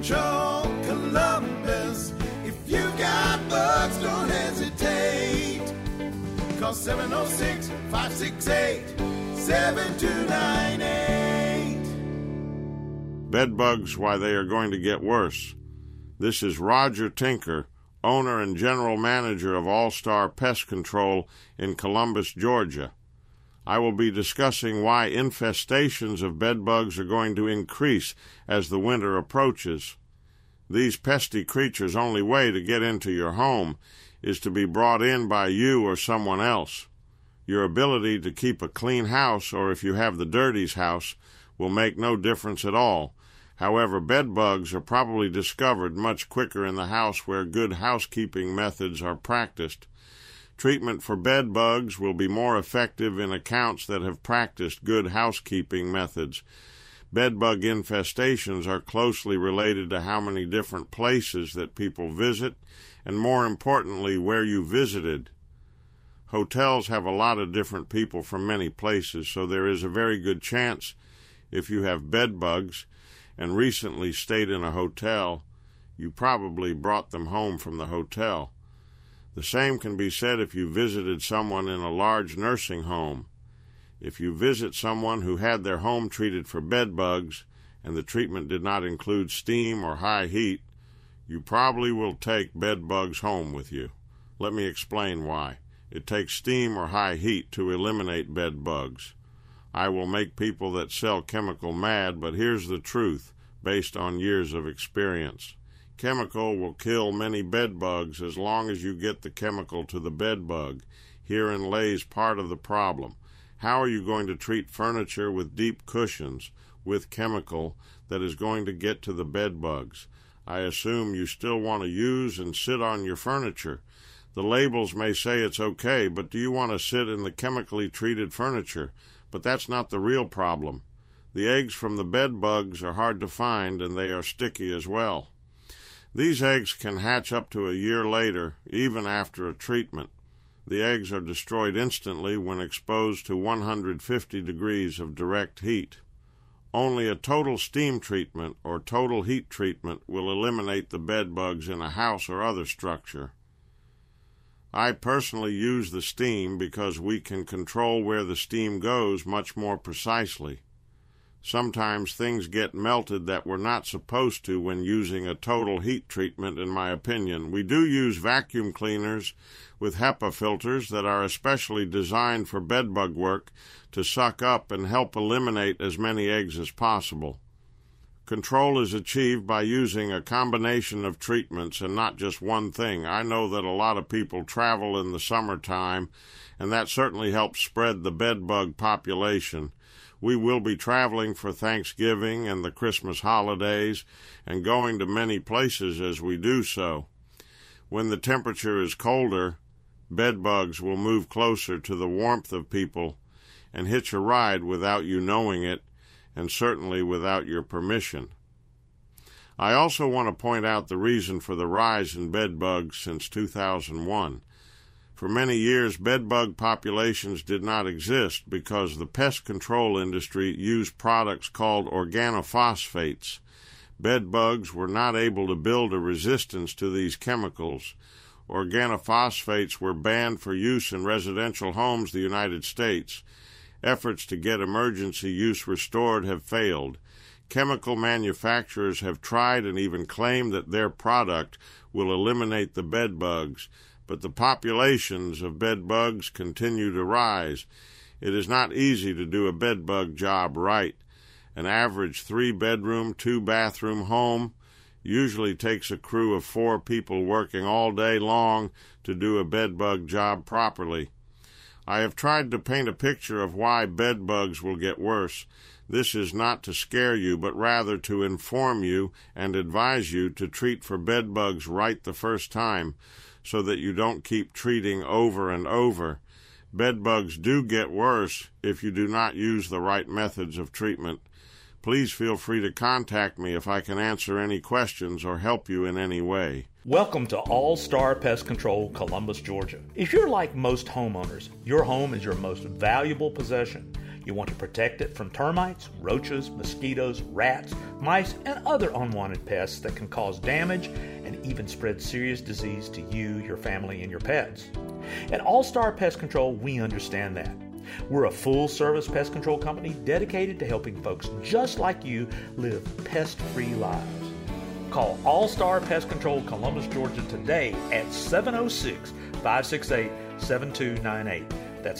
Control Columbus. If you got bugs, don't hesitate. Call 706-568-7298. Bed bugs, why they are going to get worse. This is Roger Tinker, owner and general manager of All Star Pest Control in Columbus, Georgia. I will be discussing why infestations of bed bugs are going to increase as the winter approaches. These pesky creatures' only way to get into your home is to be brought in by you or someone else. Your ability to keep a clean house, or if you have the dirty's house, will make no difference at all. However, bed bugs are probably discovered much quicker in the house where good housekeeping methods are practiced. Treatment for bed bugs will be more effective in accounts that have practiced good housekeeping methods. Bed bug infestations are closely related to how many different places that people visit, and more importantly, where you visited. Hotels have a lot of different people from many places, so there is a very good chance, if you have bed bugs and recently stayed in a hotel, you probably brought them home from the hotel. The same can be said if you visited someone in a large nursing home. If you visit someone who had their home treated for bed bugs and the treatment did not include steam or high heat, you probably will take bed bugs home with you. Let me explain why. It takes steam or high heat to eliminate bed bugs. I will make people that sell chemical mad, but here's the truth, based on years of experience. Chemical will kill many bed bugs as long as you get the chemical to the bed bug. Herein lays part of the problem. How are you going to treat furniture with deep cushions with chemical that is going to get to the bed bugs? I assume you still want to use and sit on your furniture. The labels may say it's okay, but do you want to sit in the chemically treated furniture? But that's not the real problem. The eggs from the bed bugs are hard to find, and they are sticky as well. These eggs can hatch up to a year later, even after a treatment. The eggs are destroyed instantly when exposed to 150 degrees of direct heat. Only a total steam treatment or total heat treatment will eliminate the bed bugs in a house or other structure. I personally use the steam because we can control where the steam goes much more precisely. Sometimes things get melted that were not supposed to when using a total heat treatment, in my opinion. We do use vacuum cleaners with HEPA filters that are especially designed for bedbug work to suck up and help eliminate as many eggs as possible. Control is achieved by using a combination of treatments and not just one thing. I know that a lot of people travel in the summertime, and that certainly helps spread the bedbug population. We will be traveling for Thanksgiving and the Christmas holidays and going to many places as we do so. When the temperature is colder, bed bugs will move closer to the warmth of people and hitch a ride without you knowing it, and certainly without your permission. I also want to point out the reason for the rise in bed bugs since 2001. For many years, bed bug populations did not exist because the pest control industry used products called organophosphates. Bed bugs were not able to build a resistance to these chemicals. Organophosphates were banned for use in residential homes in the United States. Efforts to get emergency use restored have failed. Chemical manufacturers have tried and even claimed that their product will eliminate the bed bugs, but the populations of bed bugs continue to rise. It is not easy to do a bed bug job right. An average 3-bedroom, 2-bathroom home usually takes a crew of 4 people working all day long to do a bed bug job properly. I have tried to paint a picture of why bed bugs will get worse. This is not to scare you, but rather to inform you and advise you to treat for bed bugs right the first time, so that you don't keep treating over and over. Bed bugs do get worse if you do not use the right methods of treatment. Please feel free to contact me if I can answer any questions or help you in any way. Welcome to All Star Pest Control, Columbus, Georgia. If you're like most homeowners, your home is your most valuable possession. You want to protect it from termites, roaches, mosquitoes, rats, mice, and other unwanted pests that can cause damage and even spread serious disease to you, your family, and your pets. At All Star Pest Control, we understand that. We're a full-service pest control company dedicated to helping folks just like you live pest-free lives. Call All Star Pest Control Columbus, Georgia today at 706-568-7298. That's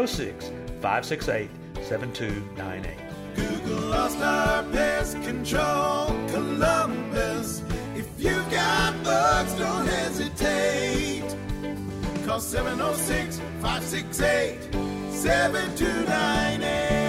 706-568-7298. Google All Star Pest Control Columbus. If you've got bugs, don't hesitate. Call 706-568-7298.